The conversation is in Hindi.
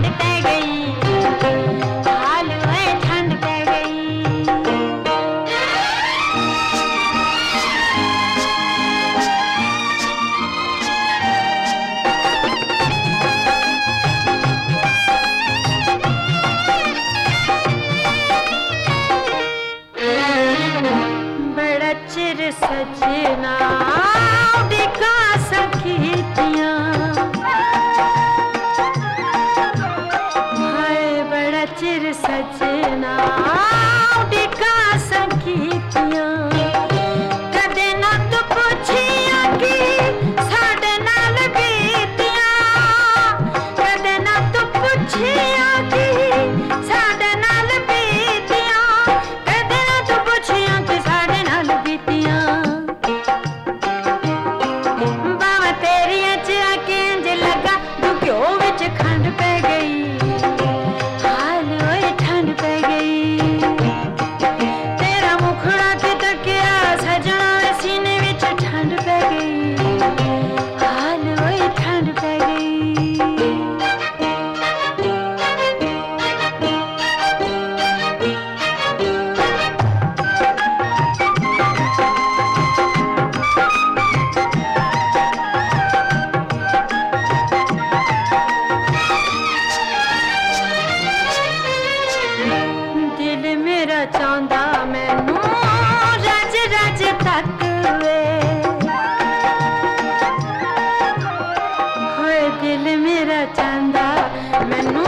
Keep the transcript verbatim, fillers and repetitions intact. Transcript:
पै गई हाल वे ठंड पै गई बड़ा चिर सजना दिखा सखीतियां हाय बड़ा चिर सजना दिखा सखीतियां कदे ना तू पुछिया कि साडे नाल बीतियां कदे ना तू पुछिया कि साडे नाल बीतियां कदे ना तू पुछिया कि साडे नाल बीतियां बावा तेरिया च आके इंज लगा तू क्यों विच खंड पै गई हाल ओए ठंड पै गई तेरा मुखड़ा ते तकिया सजना वे सीने विच ठंड पै गई हाल ओए ठंड पै गई दिल मेरा चांदा मैनू रज रज तक वे हाय दिल मेरा चांदा मैनू